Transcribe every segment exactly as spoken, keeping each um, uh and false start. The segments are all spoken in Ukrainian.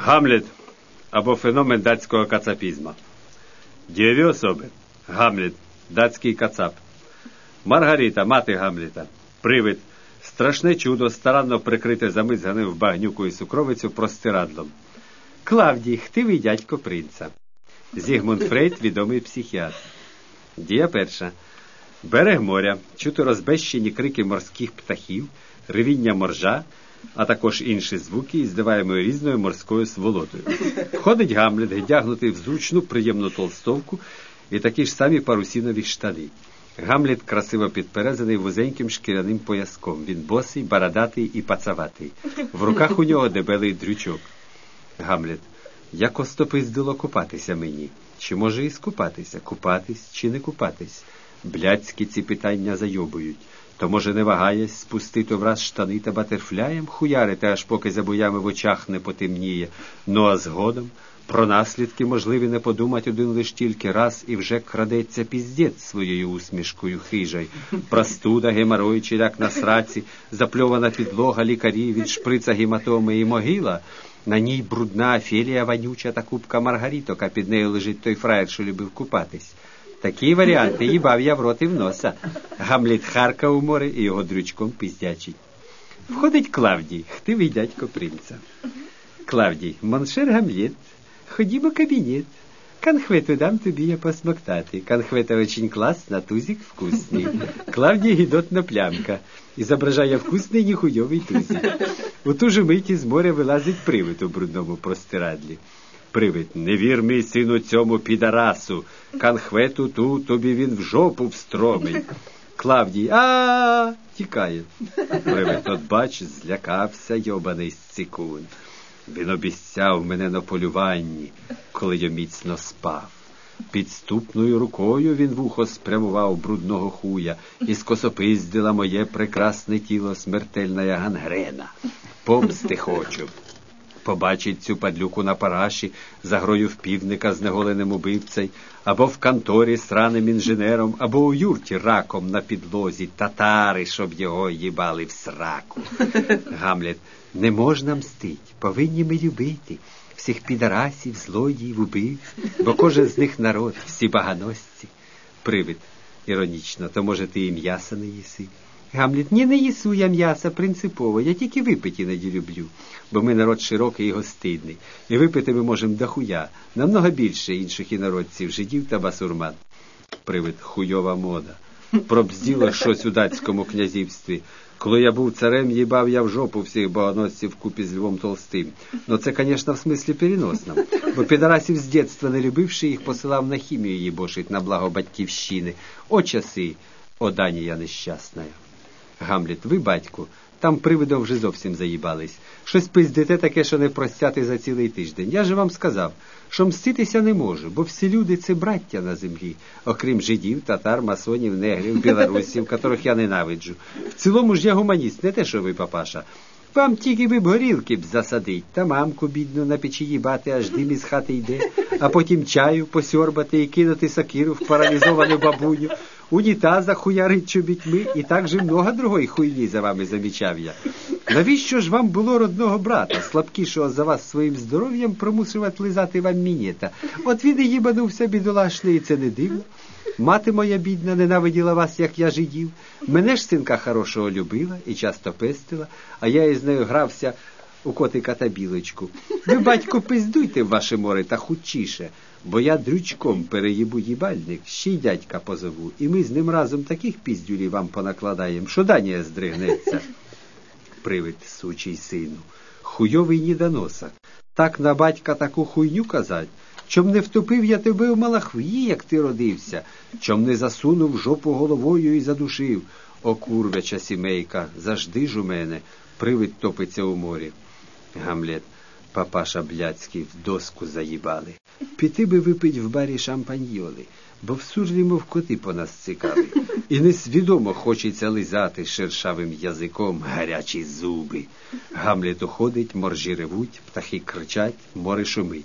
Гамлет або феномен датського кацапізму. Дієві особи. Гамлет, датський кацап. Маргарита, мати Гамлета. Привид. Страшне чудо, старанно прикрите замизганим в багнюку і сукровицю простирадлом. Клавдій, хтивий дядько принца. Зігмунд Фрейд, відомий психіатр. Дія перша. Берег моря, чути розбещені крики морських птахів, ревіння моржа, а також інші звуки, іздаваємої різною морською сволотою. Входить Гамлет, вдягнутий в зручну, приємну толстовку і такі ж самі парусінові штани. Гамлет красиво підперезаний вузеньким шкіряним пояском. Він босий, бородатий і пацаватий. В руках у нього дебелий дрючок. Гамлет. Як остопиздило купатися мені? Чи може і скупатися? Купатись чи не купатись? Блядські ці питання зайобують. То, може, не вагаясь, спустити враз штани та батерфляєм хуярити, аж поки за боями в очах не потемніє. Ну, а згодом про наслідки можливі не подумать один лиш тільки раз, і вже крадеться піздець своєю усмішкою хижай. Простуда, геморой, чиляк на сраці, запльована підлога, лікарі від шприца гематоми і могила. На ній брудна Офелія вонюча та кубка маргаріток, а під нею лежить той фраєр, що любив купатись. Такі варіанти їбав я в рот і в носа. Гамлет харка у море і його дрючком пиздячить. Входить Клавдій, хтивий дядько принца. Клавдій, моншер Гамлет, ходімо в кабінет. Конхвету дам тобі я посмоктати. Конхвета очень класна, тузик вкусний. Клавдій гідотна плямка. Ізображає вкусний ніхуйовий тузик. У ту же мить із моря вилазить привид у брудному простирадлі. Привид, не вір, мій сину, цьому підарасу. Конхвету ту тобі він в жопу встромить. Клавдій, а тікає. Привид, от бач, злякався йобаний сцикун. Він обіцяв мене на полюванні, коли я міцно спав. Підступною рукою він в ухо спрямував брудного хуя, і скосопиздила моє прекрасне тіло смертельна гангрена. Помсти хочу. Побачить цю падлюку на параші, за грою в півника з неголеним убивцей, або в конторі з раним інженером, або у юрті раком на підлозі, татари, щоб його їбали в сраку. Гамлет, не можна мстить, повинні ми любити всіх підарасів, злодіїв, убивць, бо кожен з них народ, всі баганосці. Привид, іронічно, то може ти і м'яса не їси? Гамлет, ні, не їсу я м'яса принципово, я тільки випить іноді люблю, бо ми народ широкий і гостинний, і випити ми можемо дохуя, намного більше інших інородців, жидів та басурман. Привид, хуйова мода. Пробзділо щось у датському князівстві. Коли я був царем, їбав я в жопу всіх богоносців вкупі з Львом Толстим. Но це, конечно, в смислі переносному. Бо підарасів з дєтства не любивши, їх посилав на хімію їбошить на благо батьківщини. О часи, о Данія нещасна. Гамлет, ви, батьку, там привидом вже зовсім заїбались. Щось пиздите таке, що не простяти за цілий тиждень. Я же вам сказав, що мститися не можу, бо всі люди – це браття на землі, окрім жидів, татар, масонів, негрів, білорусів, котрих я ненавиджу. В цілому ж я гуманіст, не те, що ви, папаша. Вам тільки ви б горілки б засадить, та мамку бідну на печі їбати, аж дим із хати йде, а потім чаю посьорбати і кинути сокиру в паралізовану бабуню, унітаза хуярить чобітьми, і так же много другої хуйні за вами замічав я. Навіщо ж вам було родного брата, слабкішого за вас своїм здоров'ям, примусувати лизати вам мінета? От він і їбанувся бідолашний, і це не дивно. Мати моя бідна ненавиділа вас, як я жидів. Мене ж синка хорошого любила і часто пестила, а я із нею грався у котика та білочку. Ви, батько, пиздуйте в ваше море та хутчіше, бо я дрючком переїбу їбальник, ще й дядька позову, і ми з ним разом таких піздюлів вам понакладаєм, що Данія здригнеться. Привид, сучий сину, хуйовий ніданоса. Так на батька таку хуйню казать? Чом не втопив я тебе в малахві, як ти родився? Чом не засунув жопу головою і задушив? О, курвяча сімейка, завжди ж у мене. Привид топиться у морі. Гамлет, папаша блядський, в доску заїбали. Піти би випить в барі шампаньйоли, бо в сурлі, мов коти по нас цікаві. І несвідомо хочеться лизати шершавим язиком гарячі зуби. Гамлет уходить, моржі ревуть, птахи кричать, море шумить.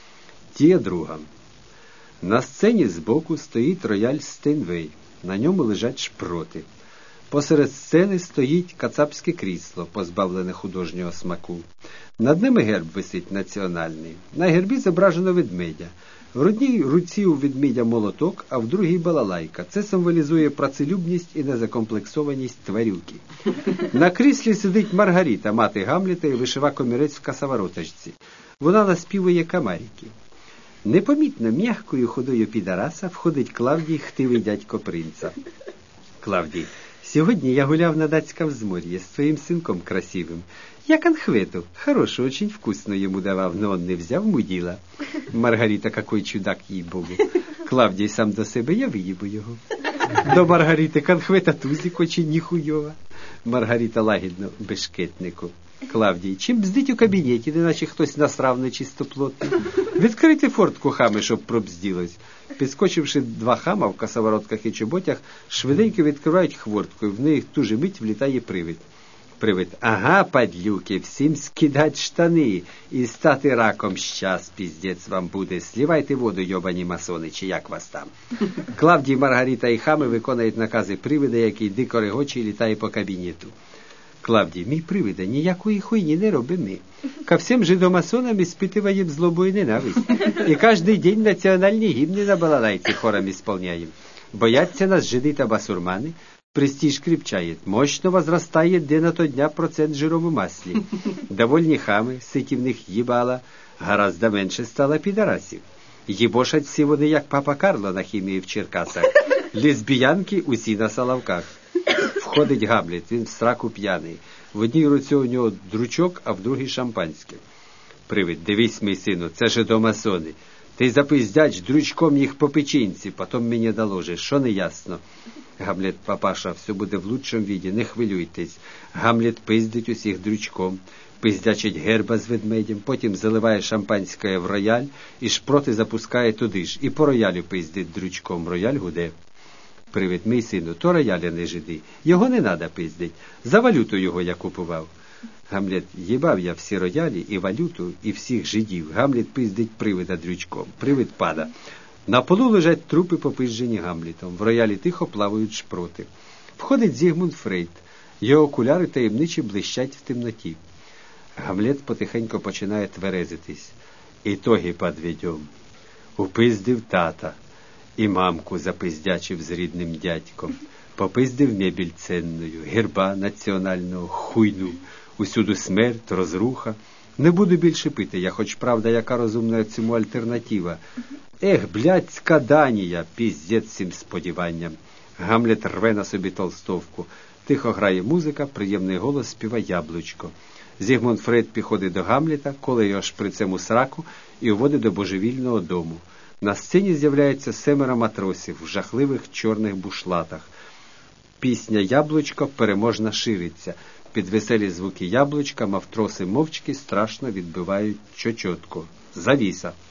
Тія друга. На сцені збоку стоїть рояль Стейнвей. На ньому лежать шпроти. Посеред сцени стоїть кацапське крісло, позбавлене художнього смаку. Над ними герб висить національний. На гербі зображено ведмедя. В одній руці у ведмедя молоток, а в другій балалайка. Це символізує працелюбність і незакомплексованість тварюки. На кріслі сидить Маргарита, мати Гамлета, і вишива комірець в косовороточці. Вона наспівує камарики. Непомітно м'якою ходою підараса входить Клавдій, хтивий дядько принца. Клавдій: «Сьогодні я гуляв на датськом взморье с твоим сынком красивым. Я конхвету, хорошую, очень вкусно ему давав, но он не взяв, мудила». Маргарита: «Какой чудак, їй-богу». Клавдій сам до себе: «Я виїбу його». До Маргарити: «Конхвета тузик, очень ніхуйова». Маргарита лагідно: «Бешкетнику». Клавдій: «Чим бздить у кабінеті, неначе хтось насрав нечистоплотно? Відкрити фортку, хами, щоб пробзділось». Підскочивши два хама в косоворотках і чоботях, швиденько відкривають хвортку, і в них ту же мить влітає привид. Привид: «Ага, падлюки, всім скидать штани і стати раком щас, піздець вам буде. Слівайте воду, йобані масони, чи як вас там». Клавдій, Маргарита і хами виконують накази привида, який дико регоче і літає по кабінету. Клавдій: «Мій привида, ніякої хуйні не робимо ми. Ко всім жидомасонам іспитываем злобу і ненависть. І кожний день національні гімни на балалайці хором исполняем. Бояться нас жиди та басурмани. Престиж крепчает, мощно возрастає день на то дня процент жиров у маслі. Довольні хами, ситі в них їбала, гораздо менше стало підарасів. Їбошать всі вони, як папа Карло на хімії в Черкасах. Лесбіянки усі на Соловках». Входить Гамлет, він в сраку п'яний. В одній руці у нього дручок, а в другій шампанське. Привид: «Дивись, мій сину, це жидомасони. Ти запиздяч дручком їх по печінці, потім мені доложиш, що не ясно». Гамлет: «Папаша, все буде в лучшому віді, не хвилюйтесь». Гамлет пиздить усіх дручком, пиздячить герба з ведмедем, потім заливає шампанське в рояль і шпроти запускає туди ж. І по роялю пиздить дручком, рояль гуде. Привид: «Мій сину, то рояля не жиди, його не надо пиздить, за валюту його я купував». Гамлет: «Їбав я всі роялі і валюту, і всіх жидів». Гамлет пиздить привида дрючком. Привид пада. На полу лежать трупи, попизджені Гамлетом. В роялі тихо плавають шпроти. Входить Зігмунд Фрейд. Його окуляри таємничі блищать в темноті. Гамлет потихенько починає тверезитись. «Ітоги подведем. Упиздив тата. І мамку запиздячив з рідним дядьком. Попиздив мебіль ценною, герба національного, хуйну. Усюду смерть, розруха. Не буду більше пити, я хоч правда, яка розумна цьому альтернатива. Ех, блядська Данія, піздець цим сподіванням». Гамлет рве на собі толстовку. Тихо грає музика, приємний голос співа «Яблучко». Зігмунд Фрейд підходить до Гамлета, коле його шприцем у сраку і уводить до божевільного дому. На сцені з'являється семеро матросів в жахливих чорних бушлатах. Пісня «Яблучко» переможно шириться. Під веселі звуки «Яблучка» мавтроси мовчки страшно відбивають чочотку. Завіса.